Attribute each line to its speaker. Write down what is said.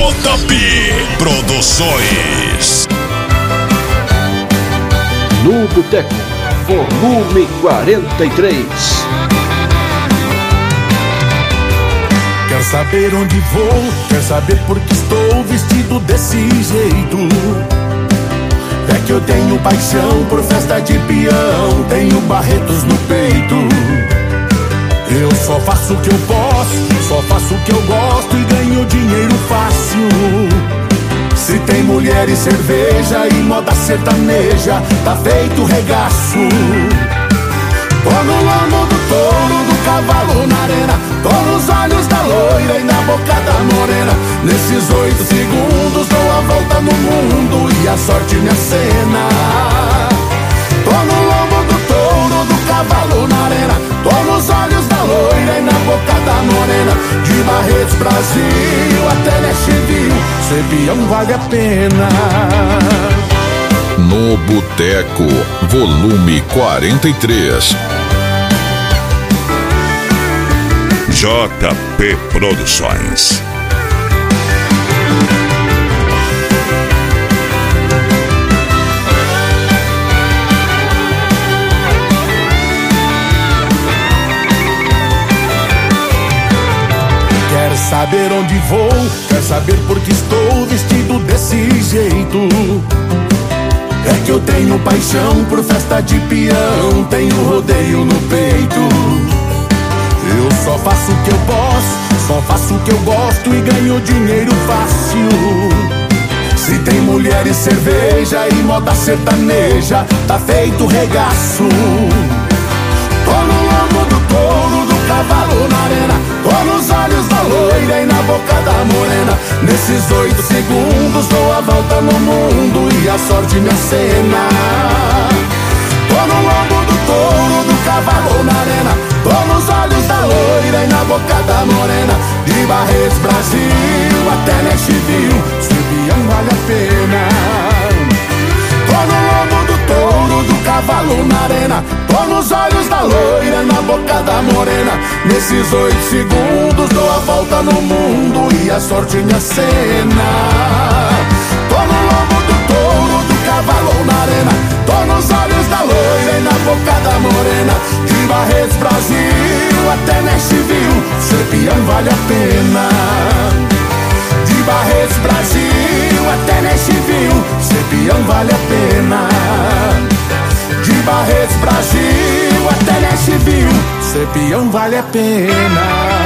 Speaker 1: JP Produções.
Speaker 2: No Boteco, volume 43.
Speaker 3: Quer saber onde vou? Quer saber por que estou vestido desse jeito? É que eu tenho paixão por festa de peão, tenho barretos no peito. Eu só faço o que eu posso, só faço o que eu gosto e ganho dinheiro fácil. Se tem mulher e cerveja e moda sertaneja, tá feito regaço. Tô no lombo do touro, do cavalo na arena, tô nos olhos da loira e na boca da morena. Nesses 8 segundos dou a volta no mundo e a sorte me acena. Tô no lombo do touro, do cavalo na arena, tô nos olhos da loira e na boca da morena. De Barretos, Brasil até Nashville, ser peão vale a pena.
Speaker 1: No Boteco, volume 43. JP Produções.
Speaker 3: Quer saber onde vou? Quer saber por que estou vestido desse jeito? É que eu tenho paixão por festa de peão, tenho rodeio no peito. Eu só faço o que eu posso, só faço o que eu gosto e ganho dinheiro fácil. Se tem mulher e cerveja e moda sertaneja, tá feito regaço. Tô no lombo do touro, do cavalo na arena, tô nos olhos da loira e na boca da morena. Nesses 8 segundos dou a volta no mundo e a sorte me acena. Tô no lombo do touro, do cavalo na arena, tô nos olhos da loira e na boca da morena. De Barretos, Brasil até Nashville, ser peão vale a pena. Tô no lombo do touro, do cavalo na arena, tô nos olhos da loira na boca da morena. Nesses 8 segundos dou a volta no mundo e a sorte me acena. Tô no lombo do touro, do cavalo na arena, tô nos olhos da loira e na boca da morena. De Barretos, Brasil até Nashville, ser peão vale a pena. De Barretos, Brasil até Nashville, ser peão vale a pena. De Barretos, Brasil até Nashville, ser peão vale a pena.